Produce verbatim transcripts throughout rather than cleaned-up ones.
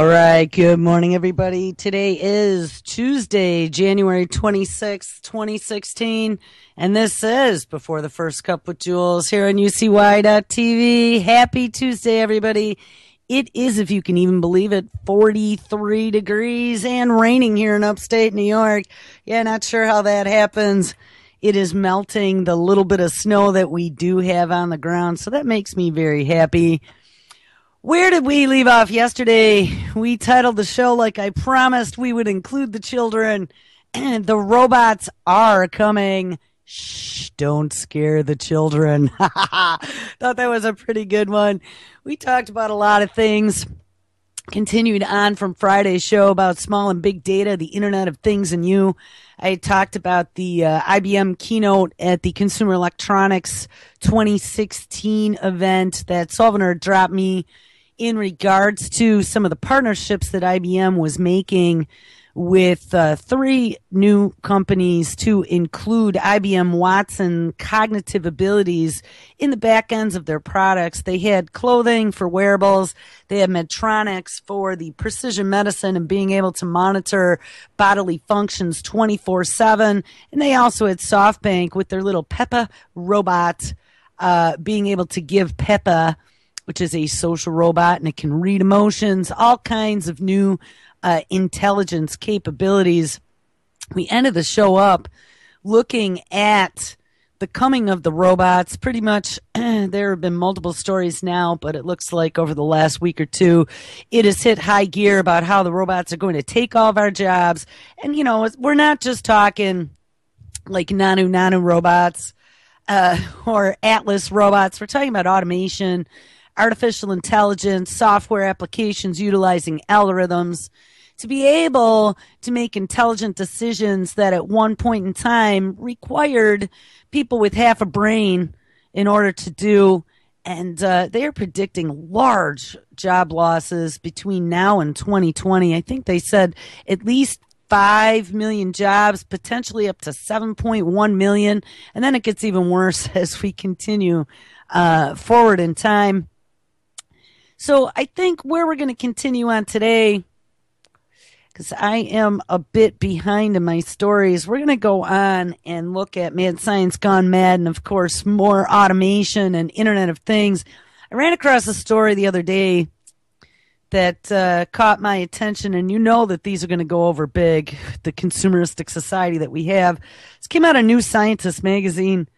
right. Good morning, everybody. Today is Tuesday, January twenty-sixth, twenty sixteen, and this is Before the First Cup with Jules here on U C Y dot T V. Happy Tuesday, everybody. It is, if you can even believe it, forty-three degrees and raining here in upstate New York. Yeah, not sure how that happens. It is melting the little bit of snow that we do have on the ground, so that makes me very happy. Where did we leave off yesterday? We titled the show like I promised we would include the children. And the robots are coming. Shh, don't scare the children. Thought that was a pretty good one. We talked about a lot of things. Continued on from Friday's show about small and big data, the Internet of Things and you. I talked about the uh, I B M keynote at the Consumer Electronics twenty sixteen event that Solvener dropped me in regards to some of the partnerships that I B M was making with uh, three new companies to include I B M Watson cognitive abilities in the back ends of their products. They had clothing for wearables. They had Medtronics for the precision medicine and being able to monitor bodily functions twenty-four seven. And they also had SoftBank with their little Peppa robot, uh, being able to give Peppa, which is a social robot, and it can read emotions, all kinds of new uh, intelligence capabilities. We ended the show up looking at the coming of the robots. Pretty much there have been multiple stories now, but it looks like over the last week or two, it has hit high gear about how the robots are going to take all of our jobs. And, you know, we're not just talking like nanu nanu robots uh, or Atlas robots. We're talking about automation, artificial intelligence, software applications utilizing algorithms to be able to make intelligent decisions that at one point in time required people with half a brain in order to do. And uh, they are predicting large job losses between now and twenty twenty. I think they said at least five million jobs, potentially up to seven point one million. And then it gets even worse as we continue uh, forward in time. So I think where we're going to continue on today, because I am a bit behind in my stories, we're going to go on and look at Mad Science Gone Mad and, of course, more automation and Internet of Things. I ran across a story the other day that uh, caught my attention, and you know that these are going to go over big, the consumeristic society that we have. This came out of New Scientist magazine.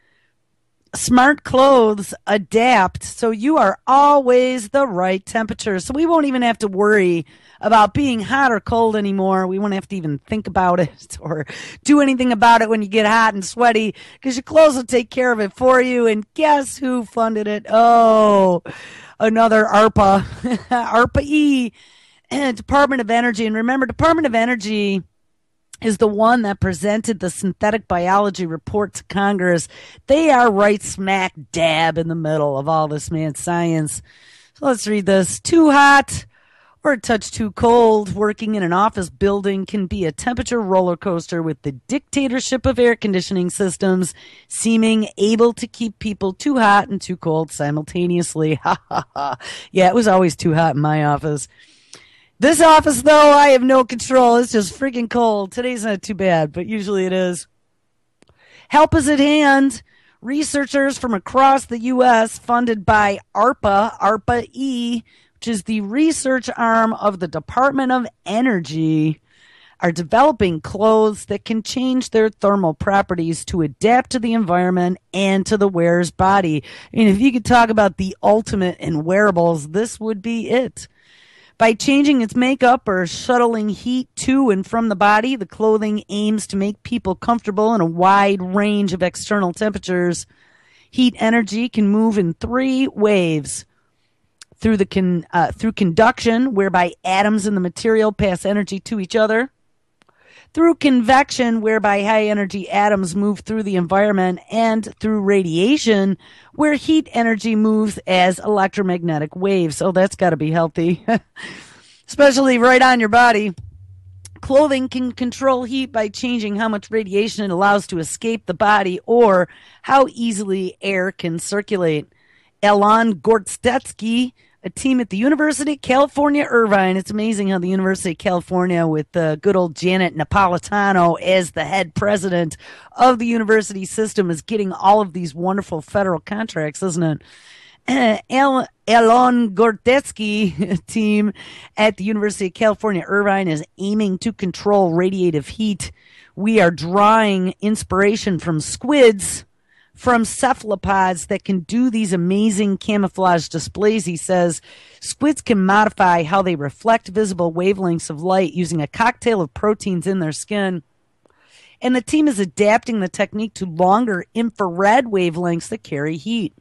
Smart clothes adapt so you are always the right temperature. So we won't even have to worry about being hot or cold anymore. We won't have to even think about it or do anything about it when you get hot and sweaty because your clothes will take care of it for you. And guess who funded it? Oh, another ARPA, ARPA-E, Department of Energy. And remember, Department of Energy is the one that presented the synthetic biology report to Congress. They are right smack dab in the middle of all this mad science. So let's read this. Too hot or a touch too cold. Working in an office building can be a temperature roller coaster with the dictatorship of air conditioning systems seeming able to keep people too hot and too cold simultaneously. Ha ha ha. Yeah, it was always too hot in my office. This office, though, I have no control. It's just freaking cold. Today's not too bad, but usually it is. Help is at hand. Researchers from across the U S funded by ARPA, ARPA-E, which is the research arm of the Department of Energy, are developing clothes that can change their thermal properties to adapt to the environment and to the wearer's body. And if you could talk about the ultimate in wearables, this would be it. By changing its makeup or shuttling heat to and from the body, the clothing aims to make people comfortable in a wide range of external temperatures. Heat energy can move in three waves. Through the con, uh, through conduction, whereby atoms in the material pass energy to each other. Through convection, whereby high-energy atoms move through the environment, and through radiation, where heat energy moves as electromagnetic waves. Oh, that's got to be healthy, especially right on your body. Clothing can control heat by changing how much radiation it allows to escape the body or how easily air can circulate. Elon Gorstetsky a team at the University of California, Irvine. It's amazing how the University of California, with uh, good old Janet Napolitano as the head president of the university system, is getting all of these wonderful federal contracts, isn't it? Uh, El- Elon Gortetsky team at the University of California, Irvine is aiming to control radiative heat. We are drawing inspiration from squids, from cephalopods that can do these amazing camouflage displays. He says squids can modify how they reflect visible wavelengths of light using a cocktail of proteins in their skin. And the team is adapting the technique to longer infrared wavelengths that carry heat.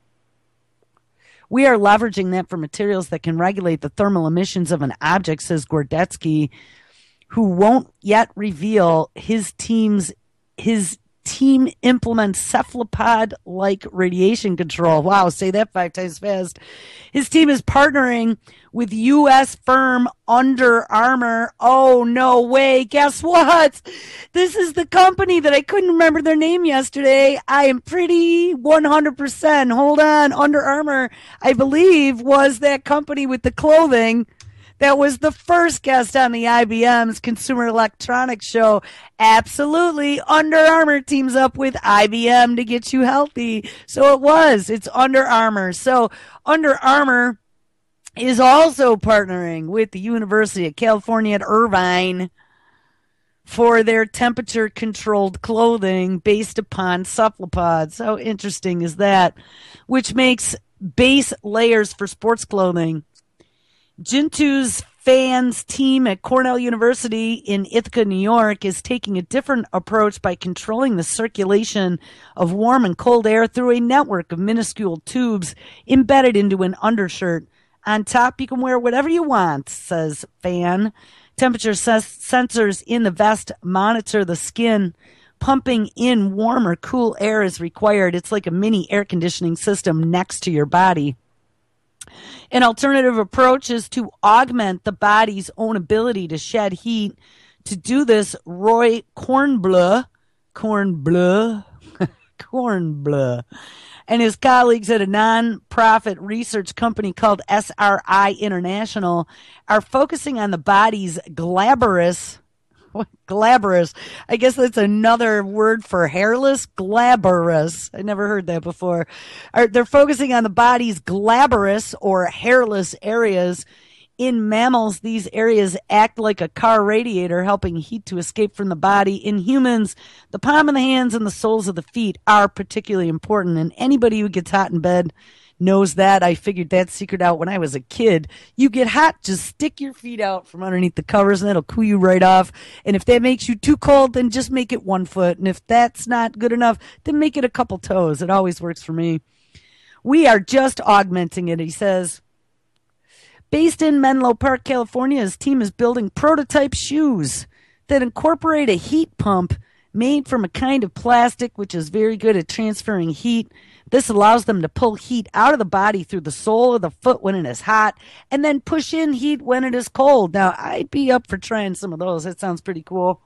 We are leveraging that for materials that can regulate the thermal emissions of an object, says Gortetsky, who won't yet reveal his team's his team implements cephalopod-like radiation control. Wow, say that five times fast. His team is partnering with U S firm Under Armour. Oh, no way. Guess what? This is the company that I couldn't remember their name yesterday. I am pretty one hundred percent. Hold on. Under Armour, I believe, was that company with the clothing that was the first guest on the I B M's Consumer Electronics Show. Absolutely. Under Armour teams up with I B M to get you healthy. So it was. It's Under Armour. So Under Armour is also partnering with the University of California at Irvine for their temperature-controlled clothing based upon cephalopods. How interesting is that? Which makes base layers for sports clothing. Gentoo's fans team at Cornell University in Ithaca, New York, is taking a different approach by controlling the circulation of warm and cold air through a network of minuscule tubes embedded into an undershirt. On top, you can wear whatever you want, says Fan. Temperature ses- sensors in the vest monitor the skin. Pumping in warm or cool air is required. It's like a mini air conditioning system next to your body. An alternative approach is to augment the body's own ability to shed heat. To do this, Roy Kornbleu, Kornbleu, Kornbleu, and his colleagues at a non-profit research company called S R I International are focusing on the body's glabrous Glabrous. I guess that's another word for hairless. Glabrous. I never heard that before. They're focusing on the body's glabrous or hairless areas. In mammals, these areas act like a car radiator, helping heat to escape from the body. In humans, the palm of the hands and the soles of the feet are particularly important. And anybody who gets hot in bed knows that. I figured that secret out when I was a kid. You get hot, just stick your feet out from underneath the covers and that'll cool you right off. And if that makes you too cold, then just make it one foot. And if that's not good enough, then make it a couple toes. It always works for me. We are just augmenting it, he says. Based in Menlo Park, California, his team is building prototype shoes that incorporate a heat pump made from a kind of plastic which is very good at transferring heat. This allows them to pull heat out of the body through the sole of the foot when it is hot and then push in heat when it is cold. Now, I'd be up for trying some of those. That sounds pretty cool.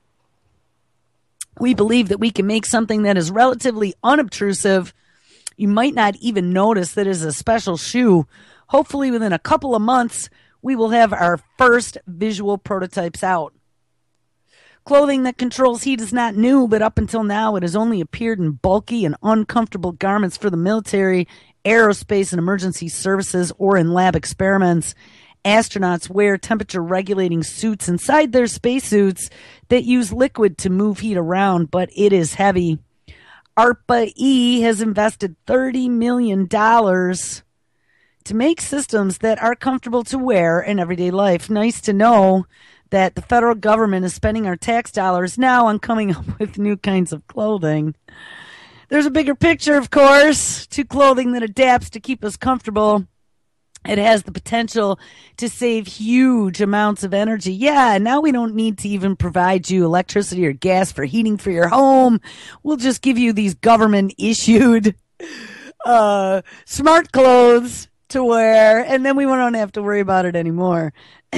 We believe that we can make something that is relatively unobtrusive. You might not even notice that it is a special shoe. Hopefully, within a couple of months, we will have our first visual prototypes out. Clothing that controls heat is not new, but up until now, it has only appeared in bulky and uncomfortable garments for the military, aerospace, and emergency services, or in lab experiments. Astronauts wear temperature-regulating suits inside their spacesuits that use liquid to move heat around, but it is heavy. ARPA-E has invested thirty million dollars to make systems that are comfortable to wear in everyday life. Nice to know that the federal government is spending our tax dollars now on coming up with new kinds of clothing. There's a bigger picture, of course, to clothing that adapts to keep us comfortable. It has the potential to save huge amounts of energy. Yeah, now we don't need to even provide you electricity or gas for heating for your home. We'll just give you these government-issued uh, smart clothes to wear, and then we won't have to worry about it anymore.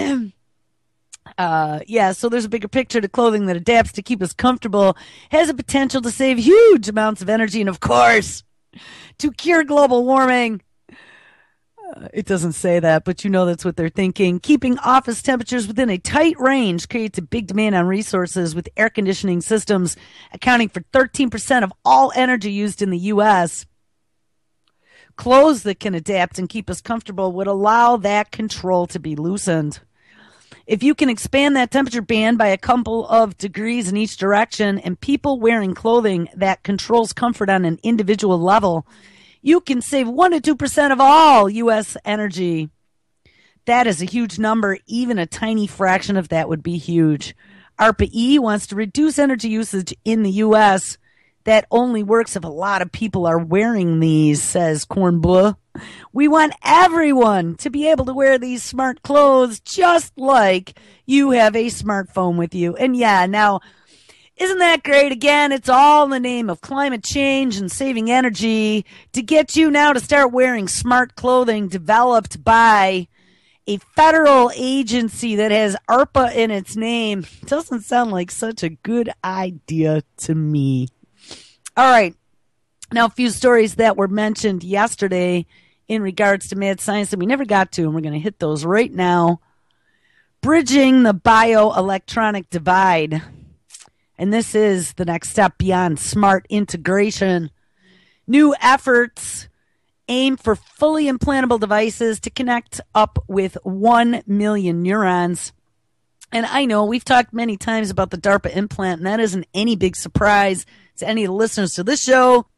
Uh, yeah, so there's a bigger picture to clothing that adapts to keep us comfortable, has a potential to save huge amounts of energy, and of course, to cure global warming. It doesn't say that, but you know that's what they're thinking. Keeping office temperatures within a tight range creates a big demand on resources, with air conditioning systems accounting for thirteen percent of all energy used in the U S. Clothes that can adapt and keep us comfortable would allow that control to be loosened. If you can expand that temperature band by a couple of degrees in each direction, and people wearing clothing that controls comfort on an individual level, you can save one to two percent of all U S energy. That is a huge number. Even a tiny fraction of that would be huge. ARPA-E wants to reduce energy usage in the U S. That only works if a lot of people are wearing these, says Cornbleu. We want everyone to be able to wear these smart clothes just like you have a smartphone with you. And yeah, now, isn't that great? Again, it's all in the name of climate change and saving energy to get you now to start wearing smart clothing developed by a federal agency that has ARPA in its name. Doesn't sound like such a good idea to me. All right. Now, a few stories that were mentioned yesterday in regards to mad science that we never got to, and we're going to hit those right now. Bridging the bioelectronic divide. And this is the next step beyond smart integration. New efforts aim for fully implantable devices to connect up with one million neurons. And I know we've talked many times about the DARPA implant, and that isn't any big surprise to any of the listeners to this show.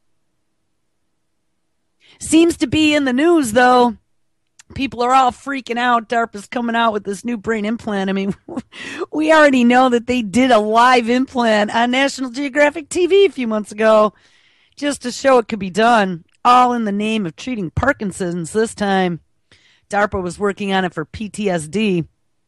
Seems to be in the news, though. People are all freaking out. DARPA's coming out with this new brain implant. I mean, we already know that they did a live implant on National Geographic T V a few months ago just to show it could be done, all in the name of treating Parkinson's this time. DARPA was working on it for P T S D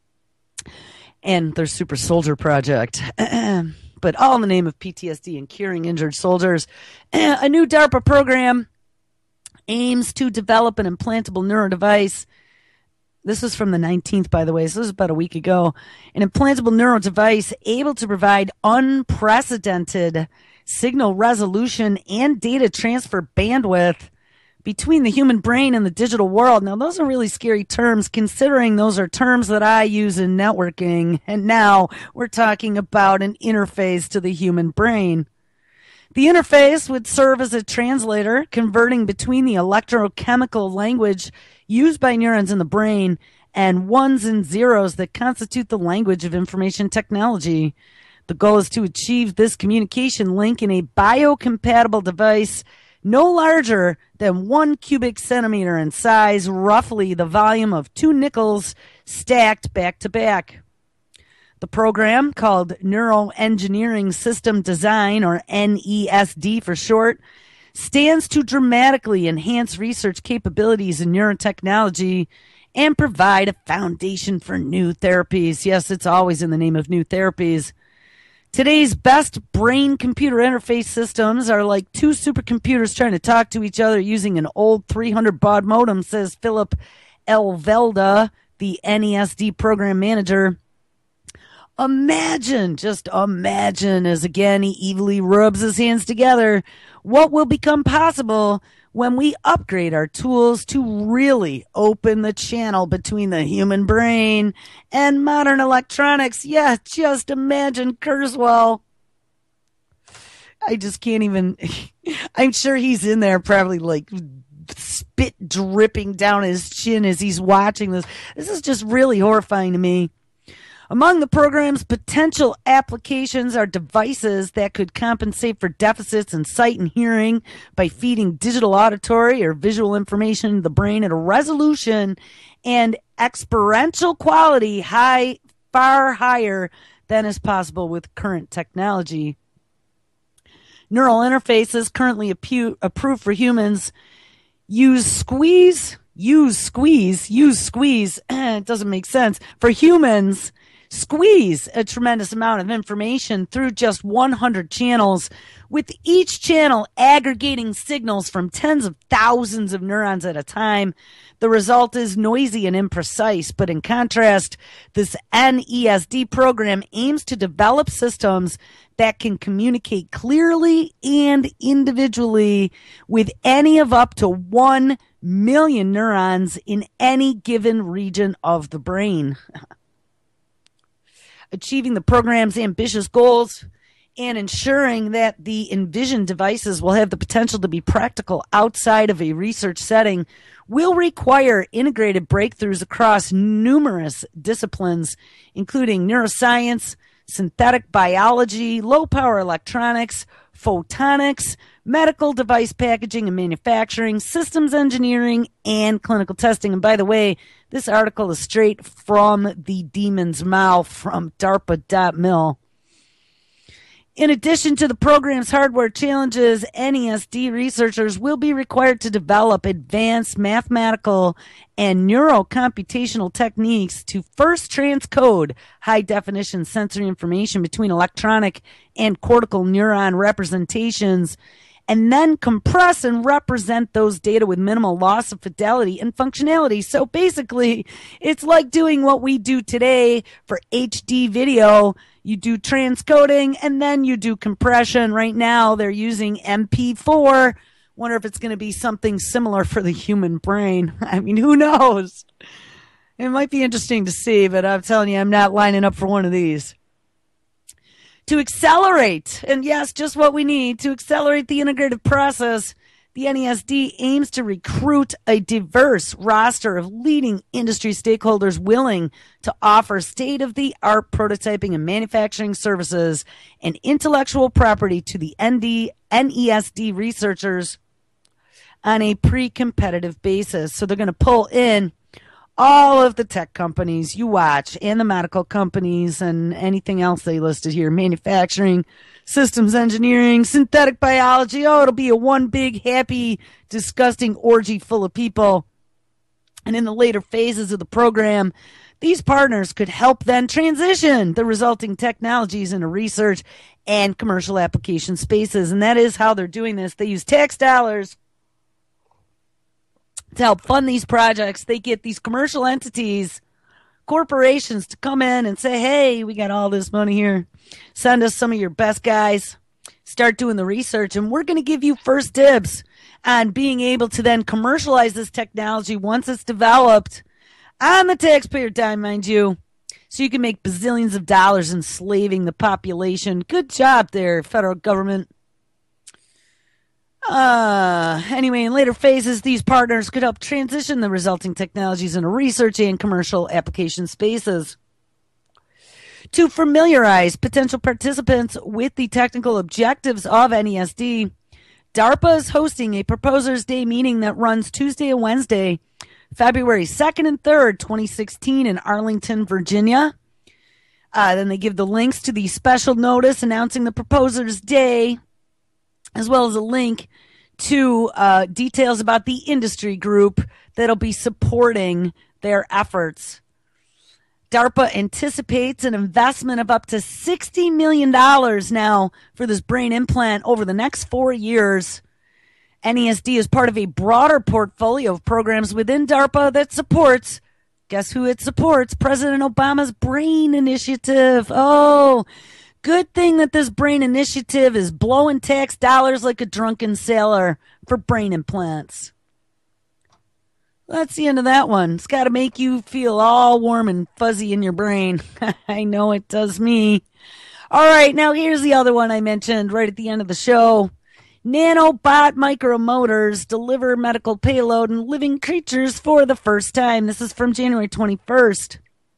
and their Super Soldier project. But all in the name of P T S D and curing injured soldiers. A new DARPA program aims to develop an implantable neuro device. This was from the nineteenth, by the way, so this was about a week ago. An implantable neuro device able to provide unprecedented signal resolution and data transfer bandwidth between the human brain and the digital world. Now, those are really scary terms, considering those are terms that I use in networking. And now we're talking about an interface to the human brain. The interface would serve as a translator, converting between the electrochemical language used by neurons in the brain and ones and zeros that constitute the language of information technology. The goal is to achieve this communication link in a biocompatible device no larger than one cubic centimeter in size, roughly the volume of two nickels stacked back to back. The program, called Neuroengineering System Design, or N E S D for short, stands to dramatically enhance research capabilities in neurotechnology and provide a foundation for new therapies. Yes, it's always in the name of new therapies. Today's best brain-computer interface systems are like two supercomputers trying to talk to each other using an old three hundred baud modem, says Philip Elvelda, the N E S D program manager. Imagine, just imagine, as again he evilly rubs his hands together, what will become possible when we upgrade our tools to really open the channel between the human brain and modern electronics. Yeah, just imagine Kurzweil. I just can't even, I'm sure he's in there probably like spit dripping down his chin as he's watching this. This is just really horrifying to me. Among the program's potential applications are devices that could compensate for deficits in sight and hearing by feeding digital auditory or visual information to the brain at a resolution and exponential quality high, far higher than is possible with current technology. Neural interfaces currently apu- approved for humans use squeeze, use squeeze, use squeeze. It doesn't make sense. For humans, squeeze a tremendous amount of information through just one hundred channels, with each channel aggregating signals from tens of thousands of neurons at a time. The result is noisy and imprecise, but in contrast, this N E S D program aims to develop systems that can communicate clearly and individually with any of up to one million neurons in any given region of the brain. Achieving the program's ambitious goals and ensuring that the envisioned devices will have the potential to be practical outside of a research setting will require integrated breakthroughs across numerous disciplines, including neuroscience, synthetic biology, low-power electronics, photonics, medical device packaging and manufacturing, systems engineering, and clinical testing. And by the way, this article is straight from the demon's mouth from DARPA dot mil. In addition to the program's hardware challenges, N E S D researchers will be required to develop advanced mathematical and neurocomputational techniques to first transcode high-definition sensory information between electronic and cortical neuron representations, and then compress and represent those data with minimal loss of fidelity and functionality. So basically, it's like doing what we do today for H D video. You do transcoding and then you do compression. Right now, they're using M P four. Wonder if it's going to be something similar for the human brain. I mean, who knows? It might be interesting to see, but I'm telling you, I'm not lining up for one of these. To accelerate, and yes, just what we need, to accelerate the integrative process, the N E S D aims to recruit a diverse roster of leading industry stakeholders willing to offer state-of-the-art prototyping and manufacturing services and intellectual property to the N D, N E S D researchers on a pre-competitive basis. So they're going to pull in all of the tech companies you watch and the medical companies and anything else they listed here, manufacturing, systems engineering, synthetic biology. Oh, it'll be a one big, happy, disgusting orgy full of people. And in the later phases of the program, these partners could help then transition the resulting technologies into research and commercial application spaces. And that is how they're doing this. They use tax dollars to help fund these projects. They get these commercial entities, corporations, to come in and say, hey, we got all this money here. Send us some of your best guys. Start doing the research, and we're going to give you first dibs on being able to then commercialize this technology once it's developed on the taxpayer dime, mind you, so you can make bazillions of dollars enslaving the population. Good job there, federal government. Uh, anyway, in later phases, these partners could help transition the resulting technologies into research and commercial application spaces. To familiarize potential participants with the technical objectives of N E S D, DARPA is hosting a Proposers Day meeting that runs Tuesday and Wednesday, February second and third, twenty sixteen in Arlington, Virginia. Uh, then they give the links to the special notice announcing the Proposers Day, as well as a link to uh, details about the industry group that'll be supporting their efforts. DARPA anticipates an investment of up to sixty million dollars now for this brain implant over the next four years. N E S D is part of a broader portfolio of programs within DARPA that supports, guess who it supports? President Obama's BRAIN Initiative. Oh, good thing that this BRAIN Initiative is blowing tax dollars like a drunken sailor for brain implants. That's the end of that one. It's got to make you feel all warm and fuzzy in your brain. I know it does me. All right, now here's the other one I mentioned right at the end of the show. Nanobot micromotors deliver medical payload in living creatures for the first time. This is from January twenty-first.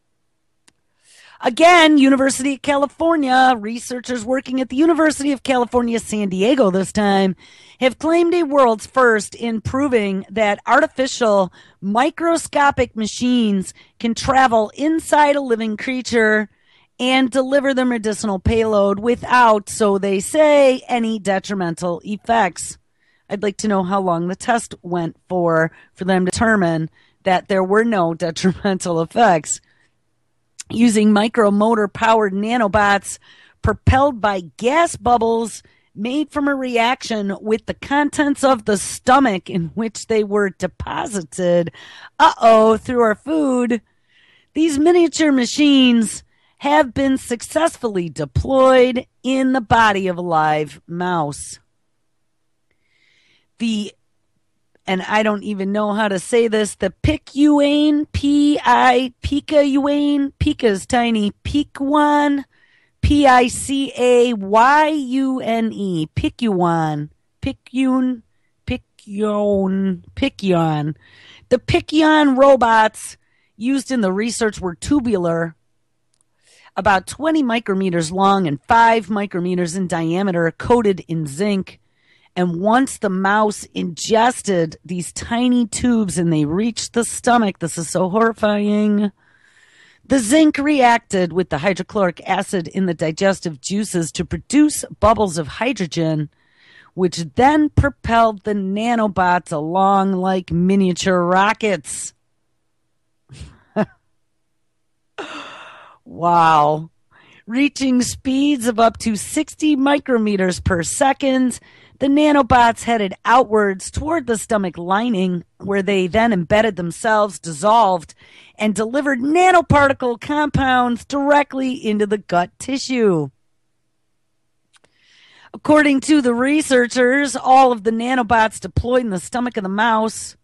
Again, University of California, researchers working at the University of California, San Diego this time, have claimed a world's first in proving that artificial microscopic machines can travel inside a living creature and deliver the medicinal payload without, so they say, any detrimental effects. I'd like to know how long the test went for, for them to determine that there were no detrimental effects. Using micromotor-powered nanobots propelled by gas bubbles made from a reaction with the contents of the stomach in which they were deposited, uh-oh, through our food. These miniature machines have been successfully deployed in the body of a live mouse. The and I don't even know how to say this, the Picayune, P I, Picayune, Pica's tiny, Picuan, P I C A Y U N E, Picayune, Picayune, Picayune, Picayune. The Picayune robots used in the research were tubular, about twenty micrometers long and five micrometers in diameter, coated in zinc. And once the mouse ingested these tiny tubes and they reached the stomach, this is so horrifying, the zinc reacted with the hydrochloric acid in the digestive juices to produce bubbles of hydrogen, which then propelled the nanobots along like miniature rockets. Wow. Reaching speeds of up to sixty micrometers per second, the nanobots headed outwards toward the stomach lining, where they then embedded themselves, dissolved, and delivered nanoparticle compounds directly into the gut tissue. According to the researchers, all of the nanobots deployed in the stomach of the mouse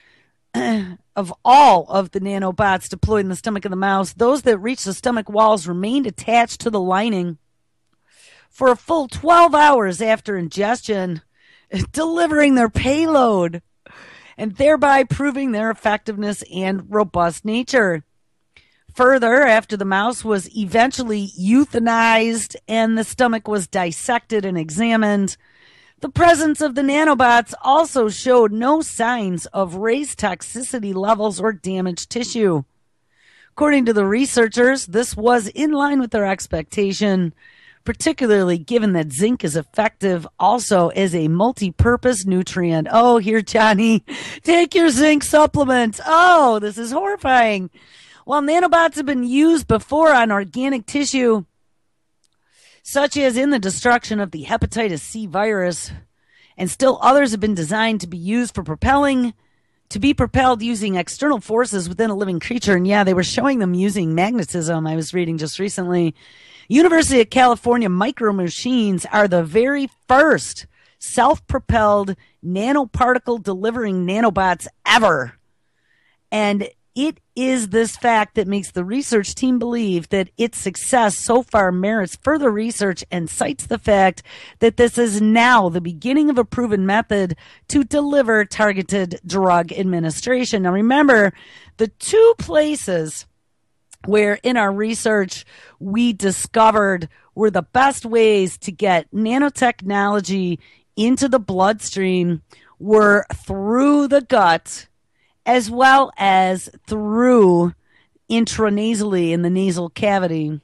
of all of the nanobots deployed in the stomach of the mouse, those that reached the stomach walls remained attached to the lining for a full twelve hours after ingestion, delivering their payload and thereby proving their effectiveness and robust nature. Further, after the mouse was eventually euthanized and the stomach was dissected and examined, the presence of the nanobots also showed no signs of raised toxicity levels or damaged tissue. According to the researchers, this was in line with their expectation, particularly given that zinc is effective also as a multi-purpose nutrient. Oh, here, Johnny, take your zinc supplement. Oh, this is horrifying. While nanobots have been used before on organic tissue, such as in the destruction of the hepatitis C virus, and still others have been designed to be used for propelling, to be propelled using external forces within a living creature. And yeah, they were showing them using magnetism, I was reading just recently. University of California Micro Machines are the very first self-propelled nanoparticle delivering nanobots ever. And it is this fact that makes the research team believe that its success so far merits further research and cites the fact that this is now the beginning of a proven method to deliver targeted drug administration. Now remember, the two places where in our research we discovered were the best ways to get nanotechnology into the bloodstream were through the gut, as well as through intranasally in the nasal cavity.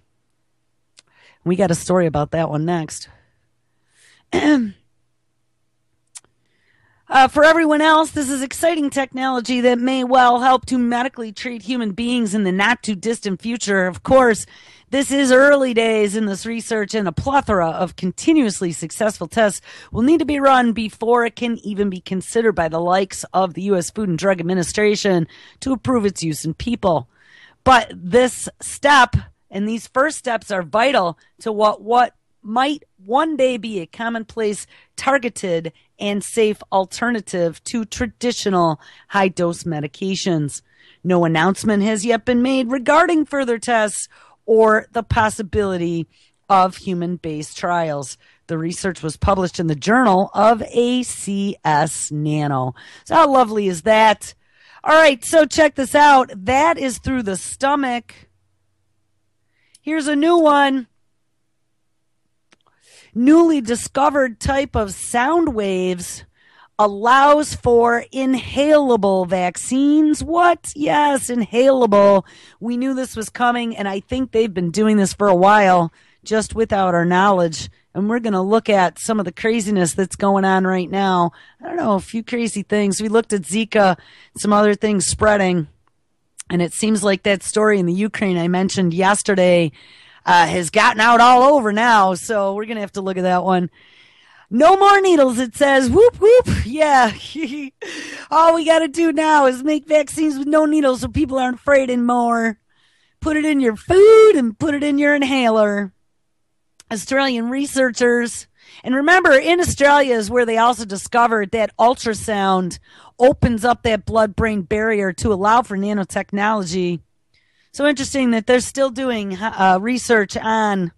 We got a story about that one next. Uh, for everyone else, this is exciting technology that may well help to medically treat human beings in the not-too-distant future. Of course, this is early days in this research, and a plethora of continuously successful tests will need to be run before it can even be considered by the likes of the U S Food and Drug Administration to approve its use in people. But this step and these first steps are vital to what, what might one day be a commonplace, targeted, and safe alternative to traditional high-dose medications. No announcement has yet been made regarding further tests or the possibility of human-based trials. The research was published in the Journal of A C S Nano. So how lovely is that? All right, so check this out. That is through the stomach. Here's a new one. Newly discovered type of sound waves allows for inhalable vaccines. What? Yes, inhalable. We knew this was coming, and I think they've been doing this for a while, just without our knowledge. And we're going to look at some of the craziness that's going on right now. I don't know, a few crazy things. We looked at Zika, some other things spreading, and it seems like that story in the Ukraine I mentioned yesterday uh, has gotten out all over now, so we're going to have to look at that one. No more needles, it says. Whoop, whoop. Yeah. All we got to do now is make vaccines with no needles so people aren't afraid anymore. Put it in your food and put it in your inhaler. Australian researchers, and remember, in Australia is where they also discovered that ultrasound opens up that blood-brain barrier to allow for nanotechnology. So interesting that they're still doing uh, research on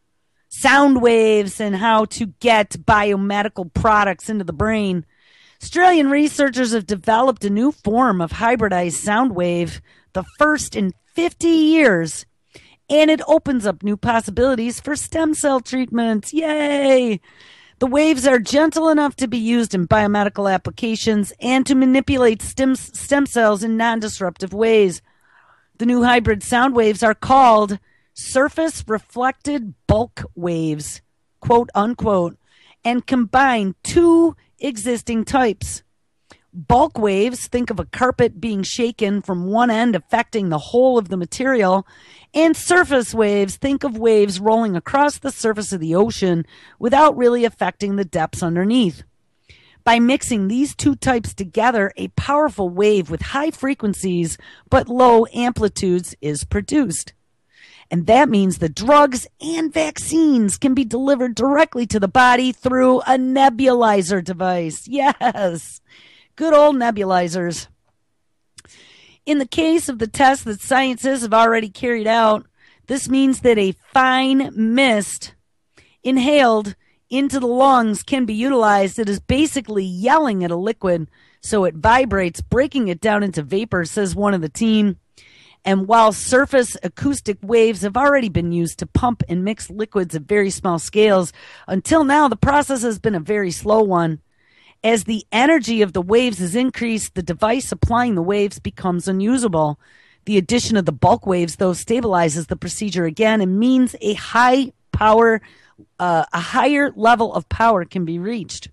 sound waves and how to get biomedical products into the brain. Australian researchers have developed a new form of hybridized sound wave, the first in fifty years, and it opens up new possibilities for stem cell treatments. Yay! The waves are gentle enough to be used in biomedical applications and to manipulate stem, stem cells in non-disruptive ways. The new hybrid sound waves are called surface reflected bulk waves, quote unquote, and combine two existing types. Bulk waves, think of a carpet being shaken from one end affecting the whole of the material, and surface waves, think of waves rolling across the surface of the ocean without really affecting the depths underneath. By mixing these two types together, a powerful wave with high frequencies but low amplitudes is produced. And that means the drugs and vaccines can be delivered directly to the body through a nebulizer device. Yes, good old nebulizers. In the case of the tests that scientists have already carried out, this means that a fine mist inhaled into the lungs can be utilized. It is basically yelling at a liquid, so it vibrates, breaking it down into vapor, says one of the team. And while surface acoustic waves have already been used to pump and mix liquids at very small scales, until now the process has been a very slow one. As the energy of the waves is increased, the device applying the waves becomes unusable. The addition of the bulk waves, though, stabilizes the procedure again and means a high power, uh, a higher level of power can be reached.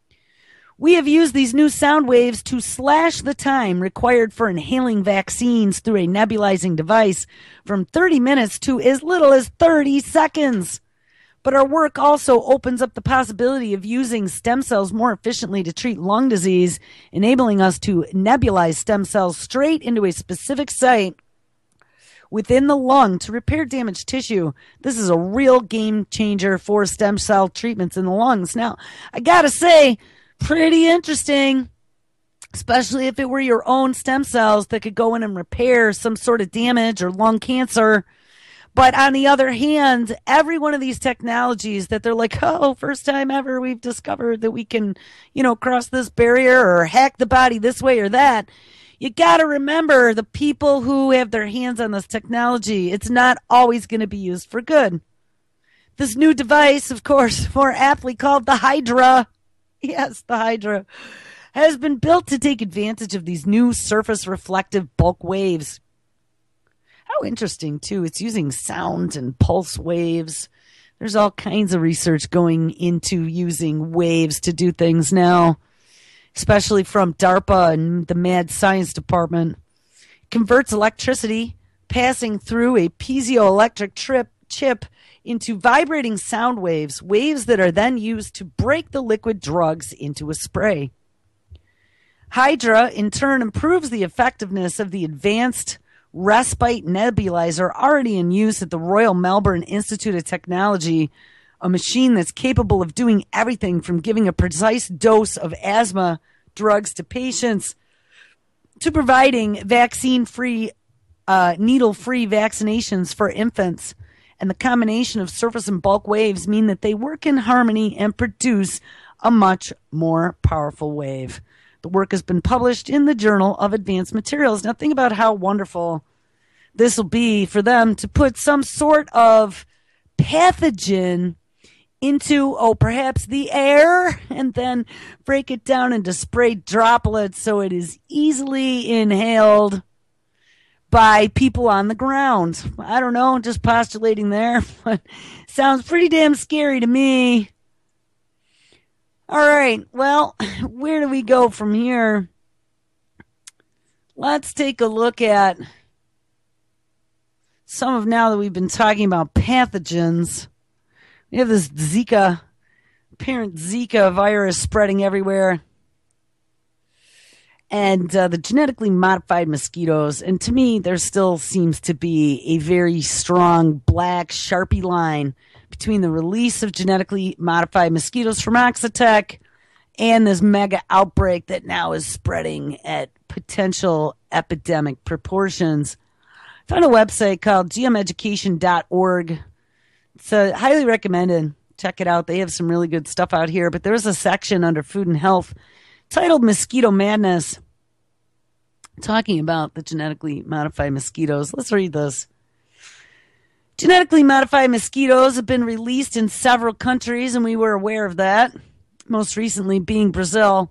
We have used these new sound waves to slash the time required for inhaling vaccines through a nebulizing device from thirty minutes to as little as thirty seconds. But our work also opens up the possibility of using stem cells more efficiently to treat lung disease, enabling us to nebulize stem cells straight into a specific site within the lung to repair damaged tissue. This is a real game changer for stem cell treatments in the lungs. Now, I gotta say, pretty interesting, especially if it were your own stem cells that could go in and repair some sort of damage or lung cancer. But on the other hand, every one of these technologies that they're like, oh, first time ever we've discovered that we can, you know, cross this barrier or hack the body this way or that. You got to remember the people who have their hands on this technology. It's not always going to be used for good. This new device, of course, more aptly called the Hydra, yes, the Hydra, has been built to take advantage of these new surface reflective bulk waves. How interesting, too. It's using sound and pulse waves. There's all kinds of research going into using waves to do things now, especially from DARPA and the Mad Science Department. It converts electricity passing through a piezoelectric trip, chip into vibrating sound waves, waves that are then used to break the liquid drugs into a spray. Hydra, in turn, improves the effectiveness of the advanced respite nebulizer already in use at the Royal Melbourne Institute of Technology, a machine that's capable of doing everything from giving a precise dose of asthma drugs to patients to providing vaccine-free, uh, needle-free vaccinations for infants. And the combination of surface and bulk waves mean that they work in harmony and produce a much more powerful wave. The work has been published in the Journal of Advanced Materials. Now think about how wonderful this will be for them to put some sort of pathogen into, oh, perhaps the air, and then break it down into spray droplets so it is easily inhaled by people on the ground. I don't know, just postulating there, but sounds pretty damn scary to me. All right, well, where do we go from here? Let's take a look at some of, now that we've been talking about pathogens, we have this Zika, apparent Zika virus spreading everywhere. And uh, the genetically modified mosquitoes. And to me, there still seems to be a very strong black Sharpie line between the release of genetically modified mosquitoes from Oxitec and this mega outbreak that now is spreading at potential epidemic proportions. I found a website called g m education dot org. It's uh, highly recommended. Check it out. They have some really good stuff out here. But there's a section under Food and Health titled Mosquito Madness, talking about the genetically modified mosquitoes. Let's read this. Genetically modified mosquitoes have been released in several countries, and we were aware of that, most recently being Brazil.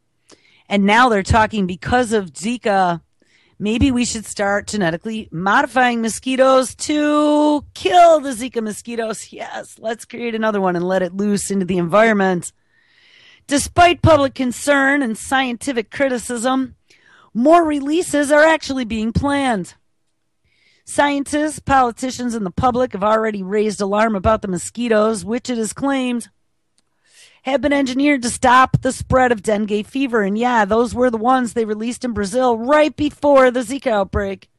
And now they're talking because of Zika, maybe we should start genetically modifying mosquitoes to kill the Zika mosquitoes. Yes, let's create another one and let it loose into the environment. Despite public concern and scientific criticism, more releases are actually being planned. Scientists, politicians, and the public have already raised alarm about the mosquitoes, which it is claimed have been engineered to stop the spread of dengue fever. And yeah, those were the ones they released in Brazil right before the Zika outbreak.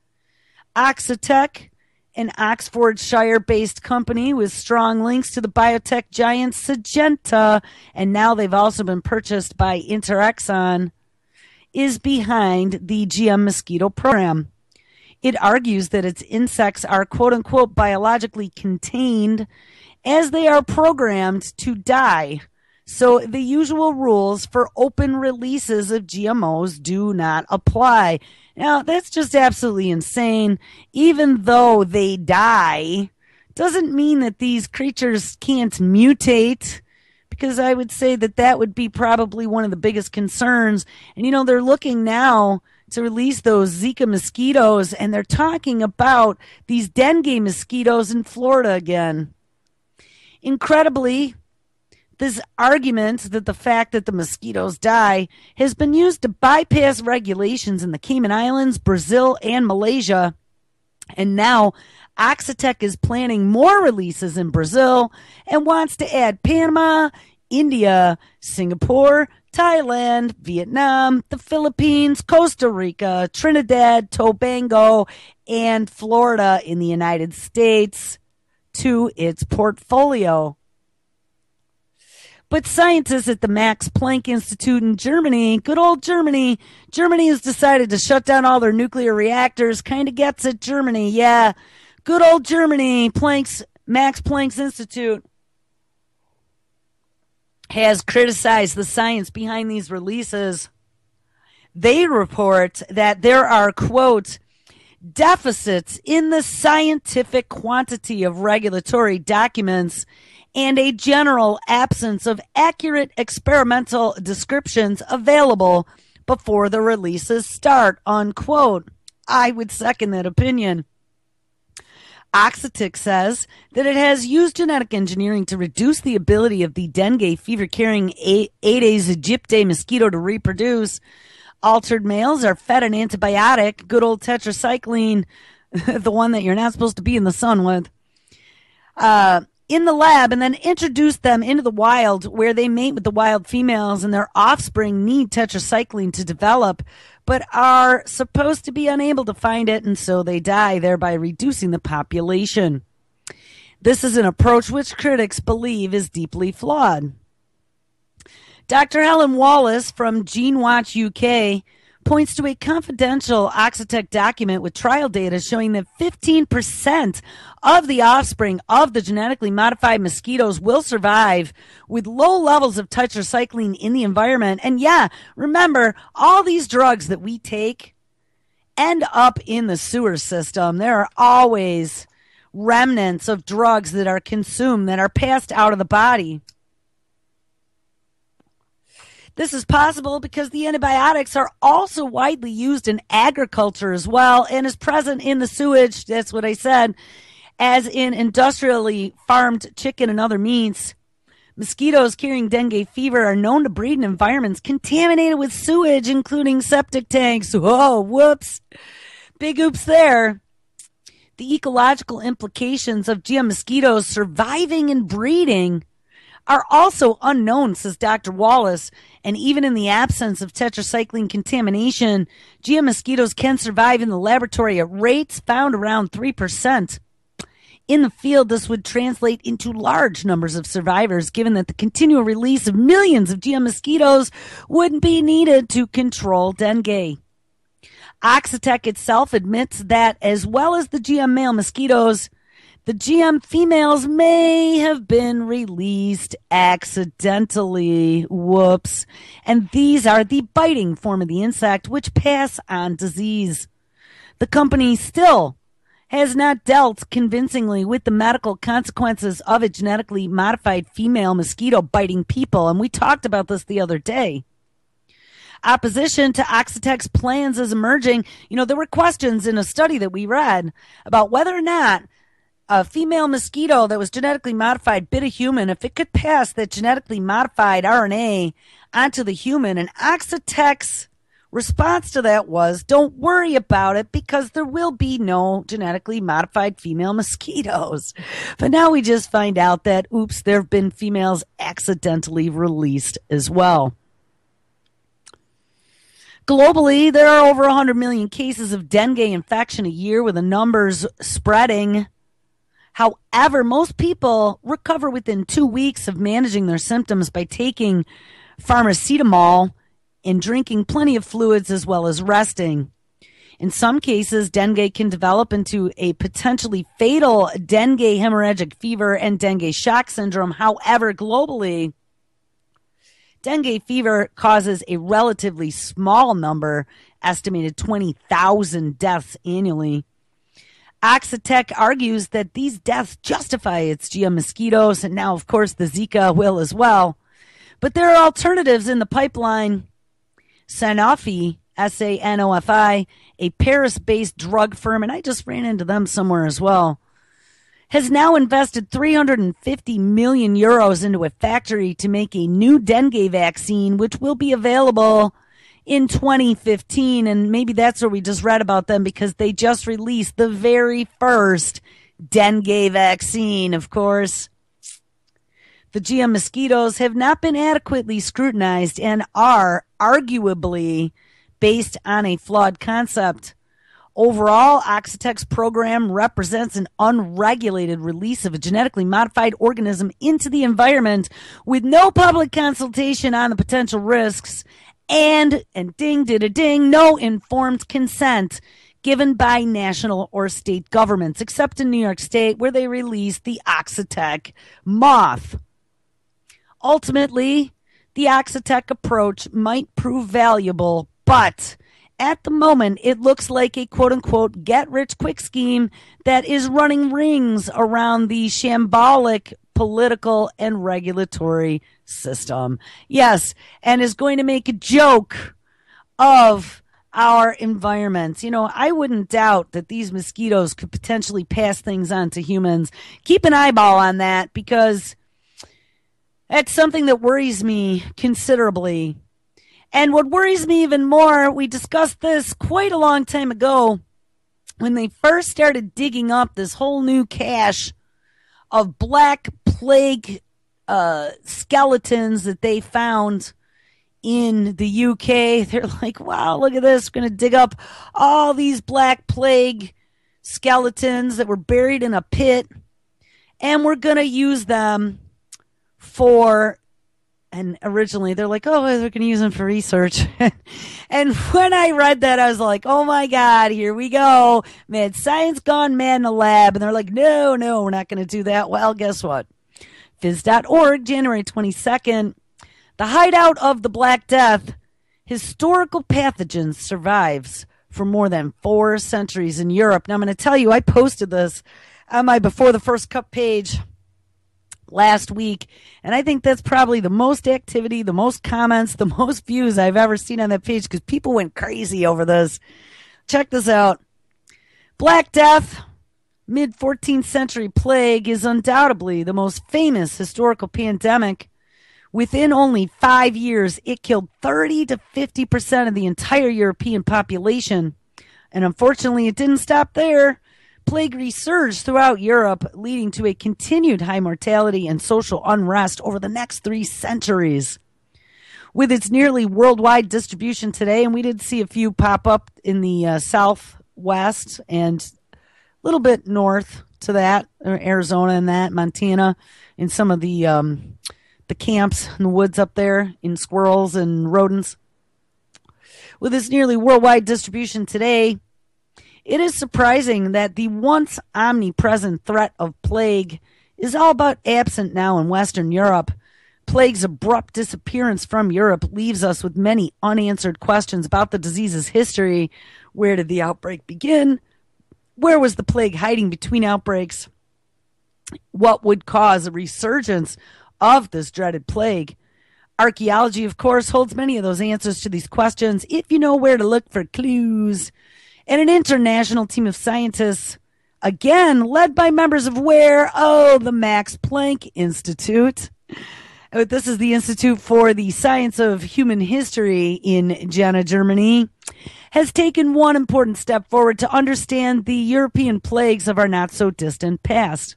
Oxitec, an Oxfordshire-based company with strong links to the biotech giant Syngenta, and now they've also been purchased by Interexon, is behind the G M mosquito program. It argues that its insects are quote-unquote biologically contained as they are programmed to die. So the usual rules for open releases of G M Os do not apply. Now, that's just absolutely insane. Even though they die, doesn't mean that these creatures can't mutate, because I would say that that would be probably one of the biggest concerns. And, you know, they're looking now to release those Zika mosquitoes, and they're talking about these dengue mosquitoes in Florida again. Incredibly, this argument that the fact that the mosquitoes die has been used to bypass regulations in the Cayman Islands, Brazil, and Malaysia. And now Oxitec is planning more releases in Brazil and wants to add Panama, India, Singapore, Thailand, Vietnam, the Philippines, Costa Rica, Trinidad, Tobago, and Florida in the United States to its portfolio. But scientists at the Max Planck Institute in Germany, good old Germany, Germany has decided to shut down all their nuclear reactors. Kind of gets it, Germany. Yeah, good old Germany, Planck's, Max Planck's Institute has criticized the science behind these releases. They report that there are, quote, deficits in the scientific quantity of regulatory documents and a general absence of accurate experimental descriptions available before the releases start, unquote. I would second that opinion. Oxitec says that it has used genetic engineering to reduce the ability of the dengue fever-carrying Aedes aegypti mosquito to reproduce. Altered males are fed an antibiotic, good old tetracycline, the one that you're not supposed to be in the sun with, uh, in the lab, and then introduce them into the wild where they mate with the wild females, and their offspring need tetracycline to develop, but are supposed to be unable to find it, and so they die, thereby reducing the population. This is an approach which critics believe is deeply flawed. Doctor Helen Wallace from GeneWatch U K points to a confidential Oxitec document with trial data showing that fifteen percent of the offspring of the genetically modified mosquitoes will survive with low levels of tetracycline in the environment. And yeah, remember, all these drugs that we take end up in the sewer system. There are always remnants of drugs that are consumed, that are passed out of the body. This is possible because the antibiotics are also widely used in agriculture as well and is present in the sewage, that's what I said, as in industrially farmed chicken and other meats. Mosquitoes carrying dengue fever are known to breed in environments contaminated with sewage, including septic tanks. Whoa, whoops. Big oops there. The ecological implications of G M mosquitoes surviving and breeding are also unknown, says Doctor Wallace, and even in the absence of tetracycline contamination, G M mosquitoes can survive in the laboratory at rates found around three percent. In the field, this would translate into large numbers of survivors, given that the continual release of millions of G M mosquitoes wouldn't be needed to control dengue. Oxitec itself admits that, as well as the G M male mosquitoes, the G M females may have been released accidentally. Whoops. And these are the biting form of the insect, which pass on disease. The company still has not dealt convincingly with the medical consequences of a genetically modified female mosquito biting people, and we talked about this the other day. Opposition to Oxitec's plans is emerging. You know, there were questions in a study that we read about whether or not a female mosquito that was genetically modified bit a human, if it could pass that genetically modified R N A onto the human. And Oxitec's response to that was, don't worry about it because there will be no genetically modified female mosquitoes. But now we just find out that, oops, there have been females accidentally released as well. Globally, there are over one hundred million cases of dengue infection a year, with the numbers spreading. However, most people recover within two weeks of managing their symptoms by taking paracetamol and drinking plenty of fluids as well as resting. In some cases, dengue can develop into a potentially fatal dengue hemorrhagic fever and dengue shock syndrome. However, globally, dengue fever causes a relatively small number, estimated twenty thousand deaths annually. Oxitec argues that these deaths justify its G M mosquitoes, and now, of course, the Zika will as well. But there are alternatives in the pipeline. Sanofi, S A N O F I, a Paris-based drug firm, and I just ran into them somewhere as well, has now invested three hundred fifty million euros into a factory to make a new dengue vaccine, which will be available in twenty fifteen. And maybe that's where we just read about them, because they just released the very first dengue vaccine, of course. The G M mosquitoes have not been adequately scrutinized and are arguably based on a flawed concept. Overall, Oxitec's program represents an unregulated release of a genetically modified organism into the environment with no public consultation on the potential risks and, and ding, did a ding, no informed consent given by national or state governments, except in New York State, where they released the Oxitec moth. Ultimately, the Oxitec approach might prove valuable, but at the moment, it looks like a quote-unquote get-rich-quick scheme that is running rings around the shambolic political and regulatory system. Yes, and is going to make a joke of our environment. You know, I wouldn't doubt that these mosquitoes could potentially pass things on to humans. Keep an eyeball on that, because that's something that worries me considerably. And what worries me even more, we discussed this quite a long time ago when they first started digging up this whole new cache of Black Plague uh, skeletons that they found in the U K. They're like, wow, look at this. We're going to dig up all these Black Plague skeletons that were buried in a pit, and we're going to use them for, and originally they're like, oh, they're going to use them for research. And when I read that, I was like, oh my God, here we go. Mad science gone mad in the lab. And they're like, no, no, we're not going to do that. Well, guess what? Phys dot org, January twenty-second. The hideout of the Black Death, historical pathogens, survives for more than four centuries in Europe. Now, I'm going to tell you, I posted this on my Before the First Cup page last week, and I think that's probably the most activity, the most comments, the most views I've ever seen on that page, because people went crazy over this. Check this out. Black Death, mid fourteenth century plague, is undoubtedly the most famous historical pandemic. Within only five years, it killed thirty to fifty percent of the entire European population. And unfortunately, it didn't stop there. Plague resurged throughout Europe, leading to a continued high mortality and social unrest over the next three centuries. With its nearly worldwide distribution today, and we did see a few pop up in the uh, southwest and a little bit north to that, Arizona and that, Montana, in some of the um, the camps in the woods up there, in squirrels and rodents. With its nearly worldwide distribution today, it is surprising that the once omnipresent threat of plague is all but absent now in Western Europe. Plague's abrupt disappearance from Europe leaves us with many unanswered questions about the disease's history. Where did the outbreak begin? Where was the plague hiding between outbreaks? What would cause a resurgence of this dreaded plague? Archaeology, of course, holds many of those answers to these questions if you know where to look for clues. And an international team of scientists, again led by members of where? Oh, the Max Planck Institute. This is the Institute for the Science of Human History in Jena, Germany, has taken one important step forward to understand the European plagues of our not-so-distant past.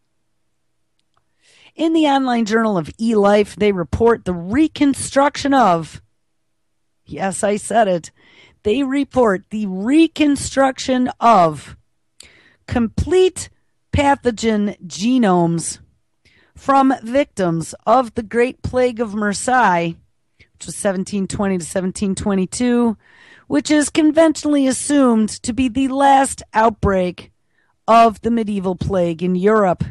In the online journal of eLife, they report the reconstruction of, yes, I said it, they report the reconstruction of complete pathogen genomes from victims of the Great Plague of Marseille, which was seventeen twenty to seventeen twenty-two, which is conventionally assumed to be the last outbreak of the medieval plague in Europe.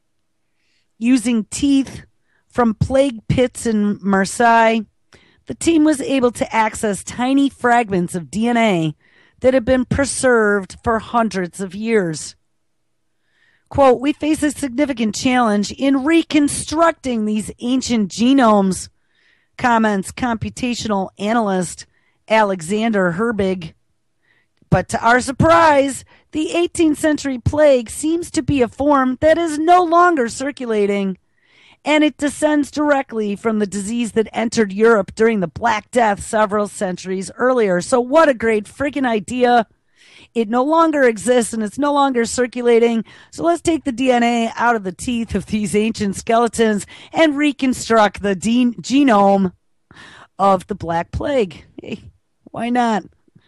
Using teeth from plague pits in Marseille, the team was able to access tiny fragments of D N A that had been preserved for hundreds of years. Quote, we face a significant challenge in reconstructing these ancient genomes, comments computational analyst Alexander Herbig. But to our surprise, the eighteenth century plague seems to be a form that is no longer circulating, and it descends directly from the disease that entered Europe during the Black Death several centuries earlier. So what a great freaking idea. It no longer exists and it's no longer circulating. So let's take the D N A out of the teeth of these ancient skeletons and reconstruct the de- genome of the Black Plague. Hey, why not?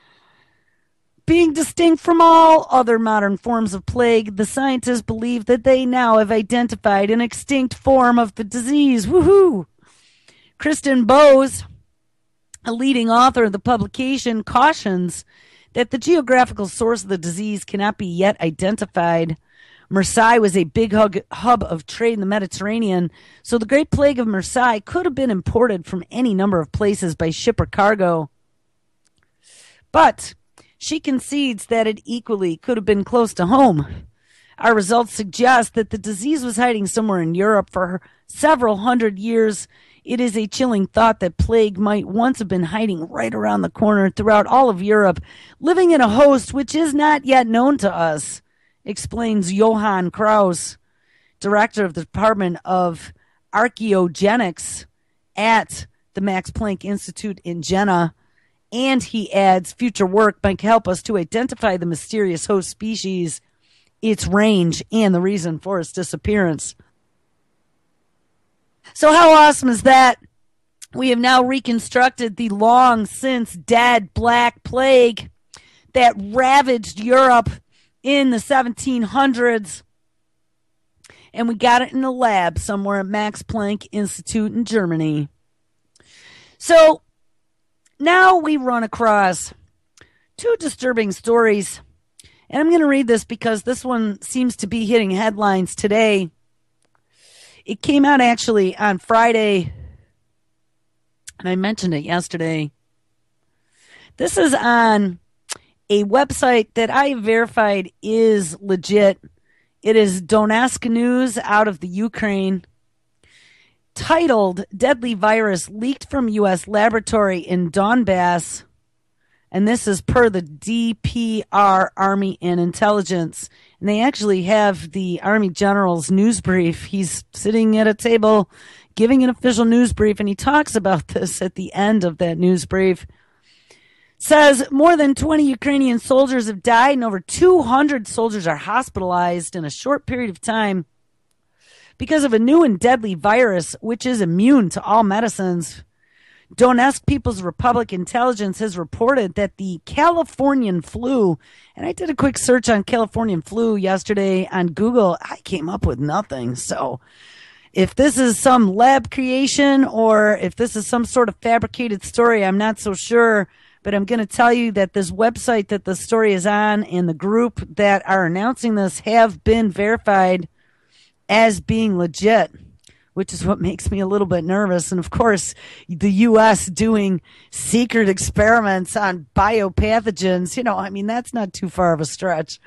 Being distinct from all other modern forms of plague, the scientists believe that they now have identified an extinct form of the disease. Woohoo! Kristen Bowes, a leading author of the publication, cautions that the geographical source of the disease cannot be yet identified. Marseille was a big hug, hub of trade in the Mediterranean, so the Great Plague of Marseille could have been imported from any number of places by ship or cargo. But she concedes that it equally could have been close to home. Our results suggest that the disease was hiding somewhere in Europe for several hundred years. It is a chilling thought that plague might once have been hiding right around the corner throughout all of Europe, living in a host which is not yet known to us, explains Johann Kraus, director of the Department of Archaeogenics at the Max Planck Institute in Jena. And he adds, future work might help us to identify the mysterious host species, its range, and the reason for its disappearance. So how awesome is that? We have now reconstructed the long since dead Black Plague that ravaged Europe in the seventeen hundreds. And we got it in a lab somewhere at Max Planck Institute in Germany. So now we run across two disturbing stories. And I'm going to read this because this one seems to be hitting headlines today. It came out actually on Friday, and I mentioned it yesterday. This is on a website that I verified is legit. It is Donetsk News out of the Ukraine, titled Deadly Virus Leaked from U S Laboratory in Donbass. And this is per the D P R, Army and Intelligence. And they actually have the Army General's news brief. He's sitting at a table giving an official news brief, and he talks about this at the end of that news brief. Says more than twenty Ukrainian soldiers have died and over two hundred soldiers are hospitalized in a short period of time because of a new and deadly virus which is immune to all medicines. Donetsk People's Republic intelligence has reported that the Californian flu, and I did a quick search on Californian flu yesterday on Google. I came up with nothing. So if this is some lab creation or if this is some sort of fabricated story, I'm not so sure. But I'm going to tell you that this website that the story is on and the group that are announcing this have been verified as being legit, which is what makes me a little bit nervous. And of course, the U S doing secret experiments on biopathogens, you know, I mean, that's not too far of a stretch.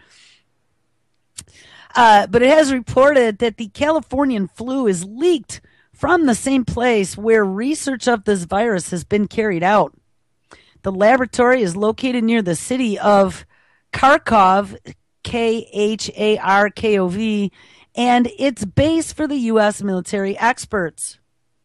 Uh, but it has reported that the Californian flu is leaked from the same place where research of this virus has been carried out. The laboratory is located near the city of Kharkov, K H A R K O V, and it's base for the U S military experts.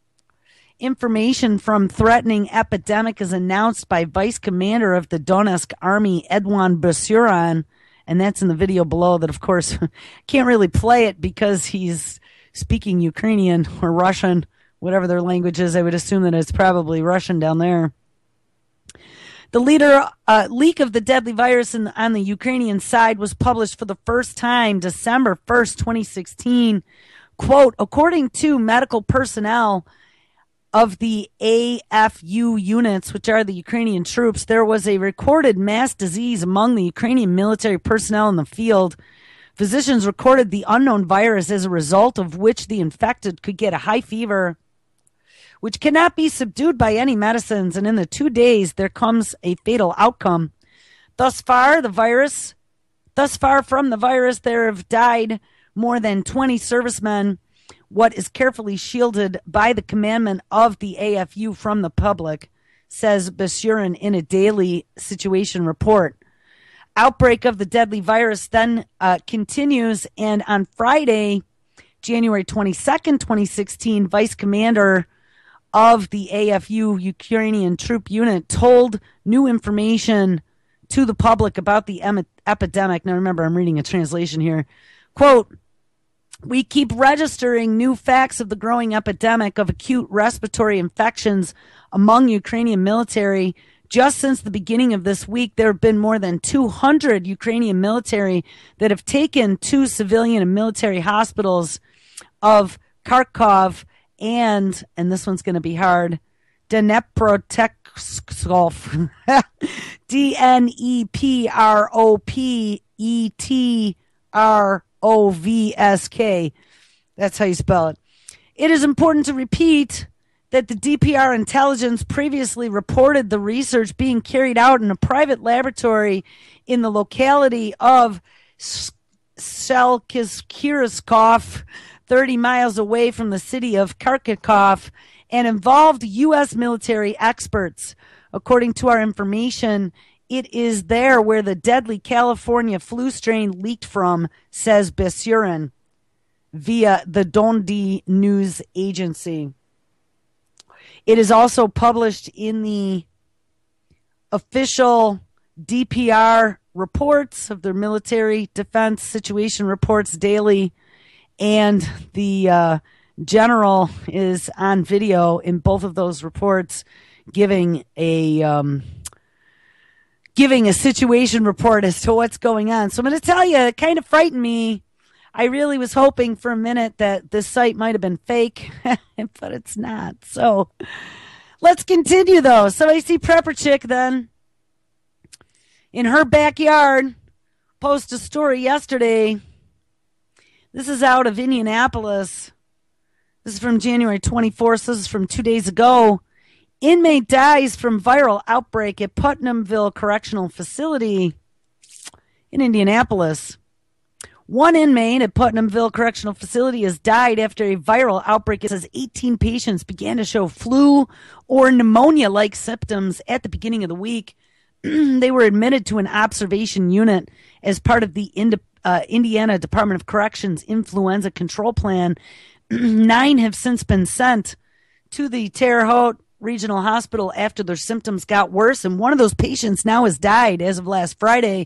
Information from threatening epidemic is announced by Vice Commander of the Donetsk Army, Edouard Basurin, and that's in the video below that, of course, can't really play it because he's speaking Ukrainian or Russian, whatever their language is. I would assume that it's probably Russian down there. The leader uh, leak of the deadly virus in, on the Ukrainian side was published for the first time December first, twenty sixteen. Quote, according to medical personnel of the A F U units, which are the Ukrainian troops, there was a recorded mass disease among the Ukrainian military personnel in the field. Physicians recorded the unknown virus, as a result of which the infected could get a high fever, which cannot be subdued by any medicines, and in the two days there comes a fatal outcome. Thus far, the virus, thus far from the virus, there have died more than twenty servicemen, what is carefully shielded by the commandment of the A F U from the public, says Basurin in a daily situation report. Outbreak of the deadly virus then uh, continues, and on Friday, January twenty-second, twenty sixteen, Vice Commander of the A F U Ukrainian troop unit told new information to the public about the em- epidemic. Now remember, I'm reading a translation here. Quote, we keep registering new facts of the growing epidemic of acute respiratory infections among Ukrainian military. Just since the beginning of this week, there have been more than two hundred Ukrainian military that have taken to civilian and military hospitals of Kharkov and, and this one's going to be hard, Dnepropetrovsk, D N E P R O P E T R O V S K. That's how you spell it. It is important to repeat that the D P R intelligence previously reported the research being carried out in a private laboratory in the locality of Selkirskov, thirty miles away from the city of Kharkov, and involved U S military experts. According to our information, it is there where the deadly California flu strain leaked from, says Basurin via the Dondi news agency. It is also published in the official D P R reports of their military defense situation reports daily, and the uh, general is on video in both of those reports giving a um, giving a situation report as to what's going on. So I'm going to tell you, it kind of frightened me. I really was hoping for a minute that this site might have been fake, but it's not. So let's continue, though. So I see Prepper Chick then in her backyard post a story yesterday. This is out of Indianapolis. This is from January twenty-fourth. So this is from two days ago. Inmate dies from viral outbreak at Putnamville Correctional Facility in Indianapolis. One inmate at Putnamville Correctional Facility has died after a viral outbreak. It says eighteen patients began to show flu or pneumonia-like symptoms at the beginning of the week. They were admitted to an observation unit as part of the Ind- uh, Indiana Department of Corrections Influenza Control Plan. Nine have since been sent to the Terre Haute Regional Hospital after their symptoms got worse, and one of those patients now has died as of last Friday.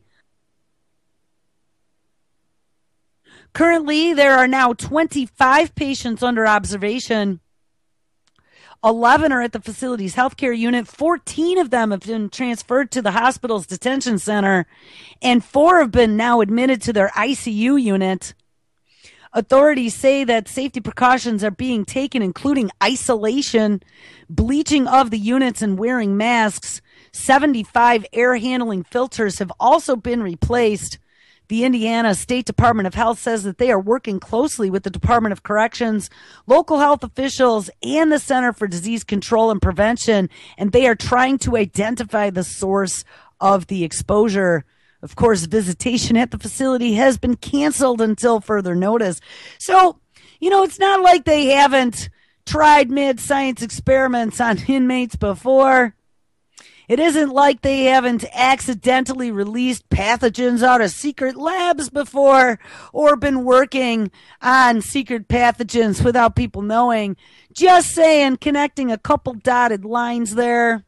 Currently, there are now twenty-five patients under observation. eleven are at the facility's healthcare unit. fourteen of them have been transferred to the hospital's detention center, and four have been now admitted to their I C U unit. Authorities say that safety precautions are being taken, including isolation, bleaching of the units, and wearing masks. seventy-five air handling filters have also been replaced. The Indiana State Department of Health says that they are working closely with the Department of Corrections, local health officials, and the Center for Disease Control and Prevention, and they are trying to identify the source of the exposure. Of course, visitation at the facility has been canceled until further notice. So, you know, it's not like they haven't tried mad science experiments on inmates before. It isn't like they haven't accidentally released pathogens out of secret labs before or been working on secret pathogens without people knowing. Just saying, connecting a couple dotted lines there.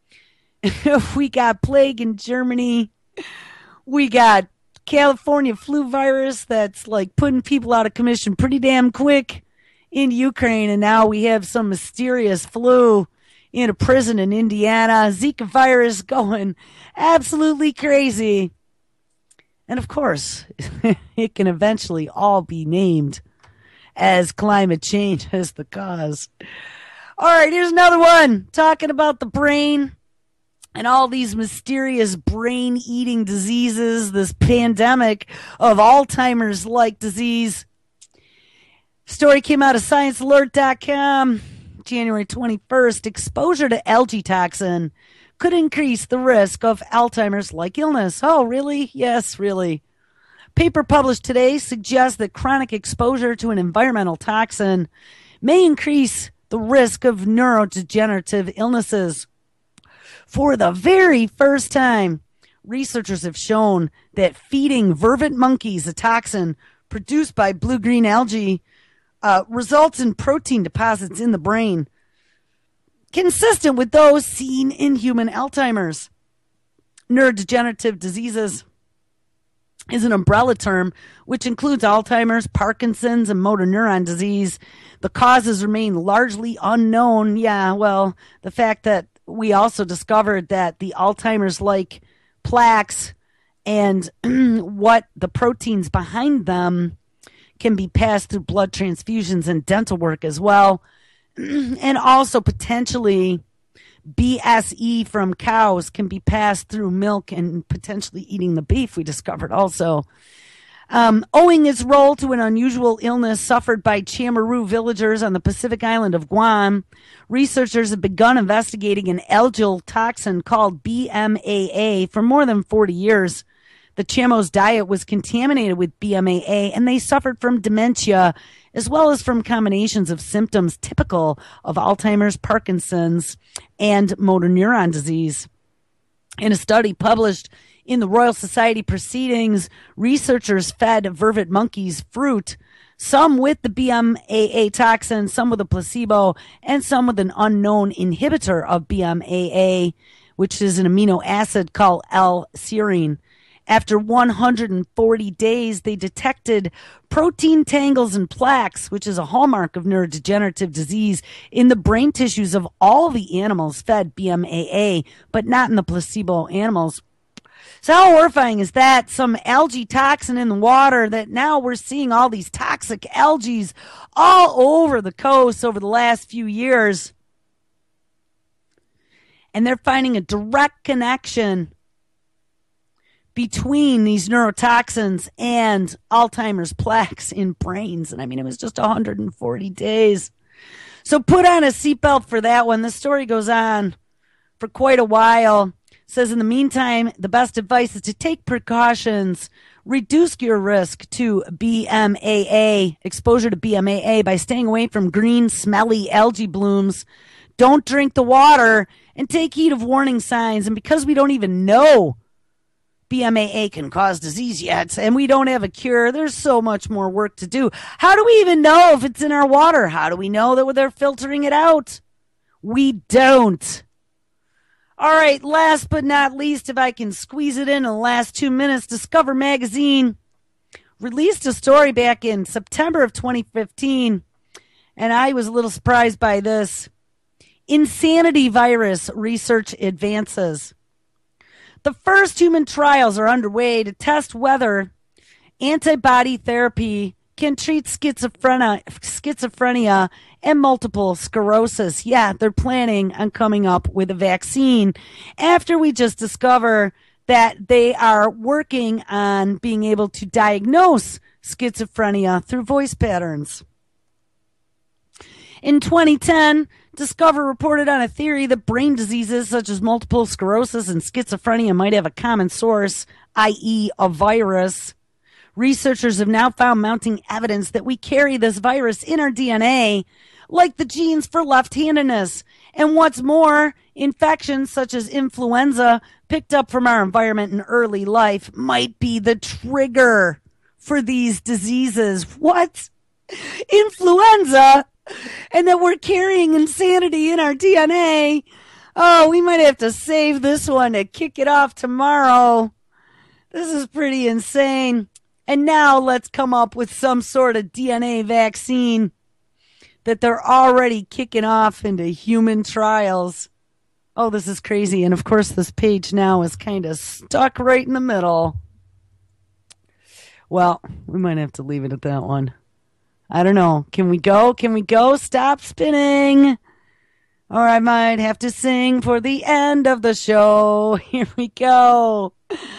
We got plague in Germany. We got California flu virus that's like putting people out of commission pretty damn quick in Ukraine. And now we have some mysterious flu in a prison in Indiana. Zika virus going absolutely crazy. And of course, it can eventually all be named as climate change as the cause. All right, here's another one talking about the brain and all these mysterious brain-eating diseases, this pandemic of Alzheimer's-like disease. Story came out of science alert dot com, January twenty-first. Exposure to algae toxin could increase the risk of Alzheimer's-like illness. Oh, really? Yes, really. Paper published today suggests that chronic exposure to an environmental toxin may increase the risk of neurodegenerative illnesses. For the very first time, researchers have shown that feeding vervet monkeys a toxin produced by blue-green algae uh, results in protein deposits in the brain, consistent with those seen in human Alzheimer's. Neurodegenerative diseases is an umbrella term which includes Alzheimer's, Parkinson's, and motor neuron disease. The causes remain largely unknown. Yeah, well, the fact that we also discovered that the Alzheimer's-like plaques and what the proteins behind them can be passed through blood transfusions and dental work as well. And also potentially B S E from cows can be passed through milk and potentially eating the beef, we discovered also. Um, owing its role to an unusual illness suffered by Chamorro villagers on the Pacific island of Guam, researchers have begun investigating an algal toxin called B M A A for more than forty years. The Chamos' diet was contaminated with B M A A, and they suffered from dementia, as well as from combinations of symptoms typical of Alzheimer's, Parkinson's, and motor neuron disease. In a study published in the Royal Society Proceedings, researchers fed vervet monkeys fruit, some with the B M A A toxin, some with a placebo, and some with an unknown inhibitor of B M A A, which is an amino acid called L-serine. After one hundred forty days, they detected protein tangles and plaques, which is a hallmark of neurodegenerative disease, in the brain tissues of all the animals fed B M A A, but not in the placebo animals. So how horrifying is that? Some algae toxin in the water that now we're seeing all these toxic algae all over the coast over the last few years. And they're finding a direct connection between these neurotoxins and Alzheimer's plaques in brains. And I mean, it was just one hundred forty days. So put on a seatbelt for that one. The story goes on for quite a while. It says, in the meantime, the best advice is to take precautions, reduce your risk to B M A A, exposure to B M A A, by staying away from green, smelly algae blooms. Don't drink the water and take heed of warning signs. And because we don't even know B M A A can cause disease yet, and we don't have a cure, there's so much more work to do. How do we even know if it's in our water? How do we know that they're filtering it out? We don't. All right, last but not least, if I can squeeze it in in the last two minutes, Discover Magazine released a story back in September of twenty fifteen, and I was a little surprised by this. Insanity virus research advances. The first human trials are underway to test whether antibody therapy can treat schizophrenia, schizophrenia and multiple sclerosis. Yeah, they're planning on coming up with a vaccine after we just discover that they are working on being able to diagnose schizophrenia through voice patterns. In twenty ten, Discover reported on a theory that brain diseases such as multiple sclerosis and schizophrenia might have a common source, that is a virus. Researchers have now found mounting evidence that we carry this virus in our D N A, like the genes for left-handedness. And what's more, infections such as influenza picked up from our environment in early life might be the trigger for these diseases. What? Influenza? And that we're carrying insanity in our D N A? Oh, we might have to save this one to kick it off tomorrow. This is pretty insane. And now let's come up with some sort of D N A vaccine that they're already kicking off into human trials. Oh, this is crazy. And of course, this page now is kind of stuck right in the middle. Well, we might have to leave it at that one. I don't know. Can we go? Can we go? Stop spinning. Or I might have to sing for the end of the show. Here we go.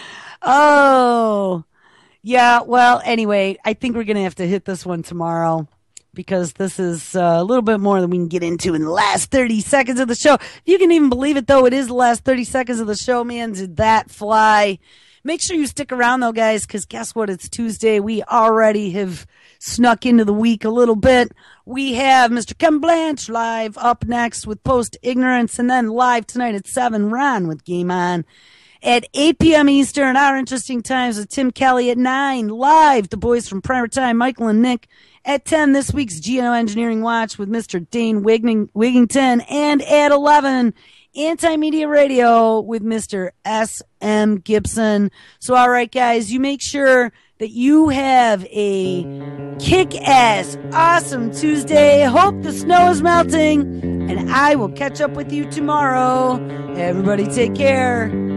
Oh, yeah. Well, anyway, I think we're going to have to hit this one tomorrow because this is uh, a little bit more than we can get into in the last thirty seconds of the show. If you can even believe it, though, it is the last thirty seconds of the show, man. Did that fly? Make sure you stick around, though, guys, because guess what? It's Tuesday. We already have snuck into the week a little bit. We have Mister Ken Blanche live up next with Post Ignorance, and then live tonight at seven, Ron with Game On. At eight p.m. Eastern, Our Interesting Times with Tim Kelly. At nine, live, the boys from Primer Time, Michael and Nick. At ten, this week's G N O Engineering Watch with Mister Dane Wigning, Wigington. And at eleven, Anti-Media Radio with Mister S M Gibson. So, all right, guys, you make sure that you have a kick-ass, awesome Tuesday. Hope the snow is melting, and I will catch up with you tomorrow. Everybody take care.